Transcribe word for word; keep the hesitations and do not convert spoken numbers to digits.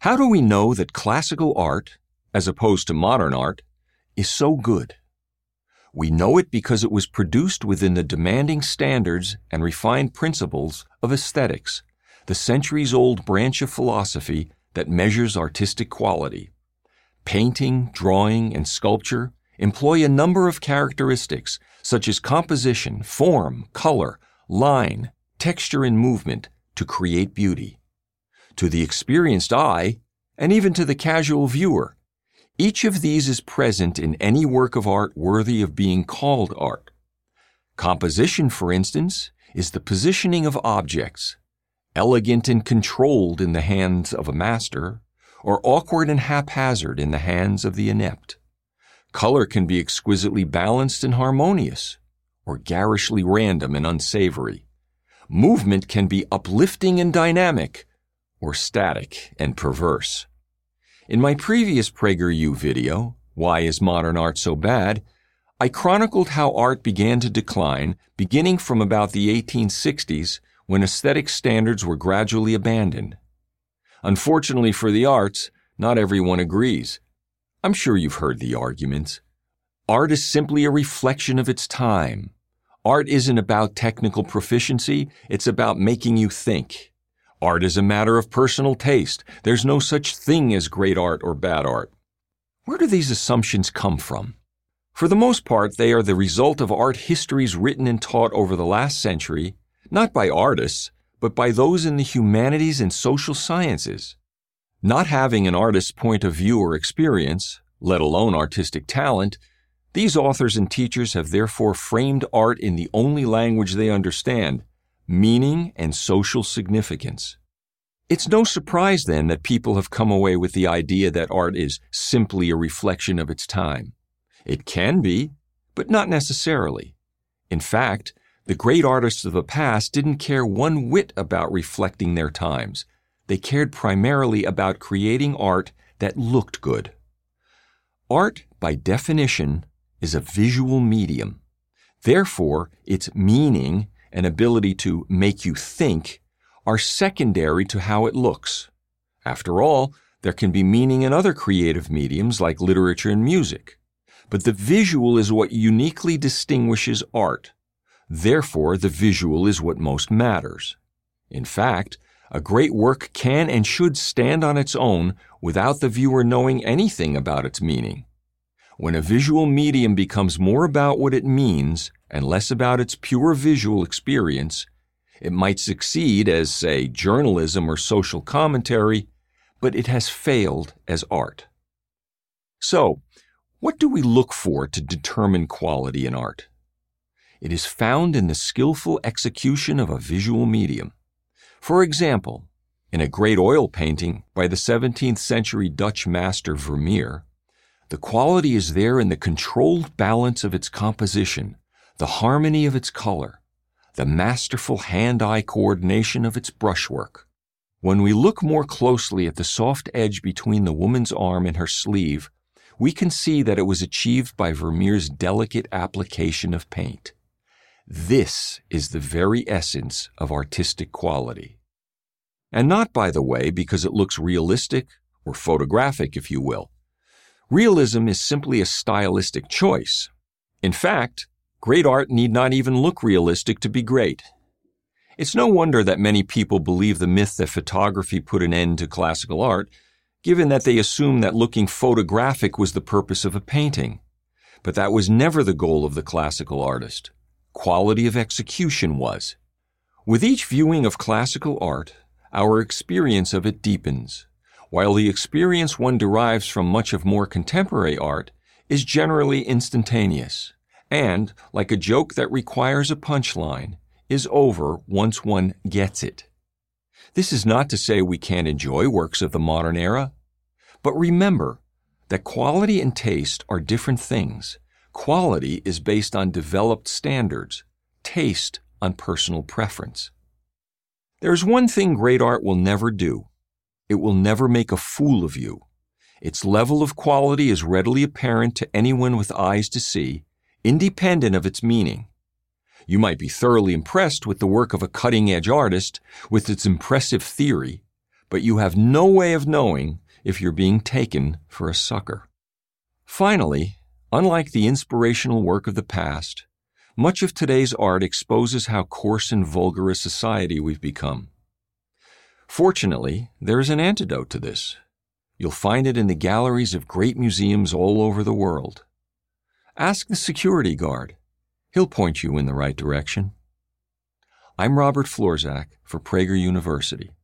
How do we know that classical art, as opposed to modern art, is so good? We know it because it was produced within the demanding standards and refined principles of aesthetics, the centuries-old branch of philosophy that measures artistic quality. Painting, drawing, and sculpture employ a number of characteristics such as composition, form, color, line, texture, and movement to create beauty. To the experienced eye, and even to the casual viewer, each of these is present in any work of art worthy of being called art. Composition, for instance, is the positioning of objects, elegant and controlled in the hands of a master, or awkward and haphazard in the hands of the inept. Color can be exquisitely balanced and harmonious, or garishly random and unsavory. Movement can be uplifting and dynamic, or static and perverse. In my previous PragerU video, Why is Modern Art So Bad?, I chronicled how art began to decline beginning from about the eighteen sixties when aesthetic standards were gradually abandoned. Unfortunately for the arts, not everyone agrees. I'm sure you've heard the arguments. Art is simply a reflection of its time. Art isn't about technical proficiency, it's about making you think. Art is a matter of personal taste. There's no such thing as great art or bad art. Where do these assumptions come from? For the most part, they are the result of art histories written and taught over the last century, not by artists, but by those in the humanities and social sciences. Not having an artist's point of view or experience, let alone artistic talent, these authors and teachers have therefore framed art in the only language they understand, meaning and social significance. It's no surprise then that people have come away with the idea that art is simply a reflection of its time. It can be, but not necessarily. In fact, the great artists of the past didn't care one whit about reflecting their times. They cared primarily about creating art that looked good. Art, by definition, is a visual medium. Therefore, its meaning and ability to make you think are secondary to how it looks. After all, there can be meaning in other creative mediums like literature and music. But the visual is what uniquely distinguishes art. Therefore, the visual is what most matters. In fact, a great work can and should stand on its own without the viewer knowing anything about its meaning. When a visual medium becomes more about what it means and less about its pure visual experience, it might succeed as, say, journalism or social commentary, but it has failed as art. So, what do we look for to determine quality in art? It is found in the skillful execution of a visual medium. For example, in a great oil painting by the seventeenth century Dutch master Vermeer, the quality is there in the controlled balance of its composition, the harmony of its color, the masterful hand-eye coordination of its brushwork. When we look more closely at the soft edge between the woman's arm and her sleeve, we can see that it was achieved by Vermeer's delicate application of paint. This is the very essence of artistic quality. And not, by the way, because it looks realistic or photographic, if you will. Realism is simply a stylistic choice. In fact, great art need not even look realistic to be great. It's no wonder that many people believe the myth that photography put an end to classical art, given that they assume that looking photographic was the purpose of a painting. But that was never the goal of the classical artist. Quality of execution was. With each viewing of classical art, our experience of it deepens, while the experience one derives from much of more contemporary art is generally instantaneous, and, like a joke that requires a punchline, is over once one gets it. This is not to say we can't enjoy works of the modern era, but remember that quality and taste are different things. Quality is based on developed standards, taste on personal preference. There's one thing great art will never do. It will never make a fool of you. Its level of quality is readily apparent to anyone with eyes to see, independent of its meaning. You might be thoroughly impressed with the work of a cutting-edge artist, with its impressive theory, but you have no way of knowing if you're being taken for a sucker. Finally, unlike the inspirational work of the past, much of today's art exposes how coarse and vulgar a society we've become. Fortunately, there is an antidote to this. You'll find it in the galleries of great museums all over the world. Ask the security guard. He'll point you in the right direction. I'm Robert Florzak for Prager University.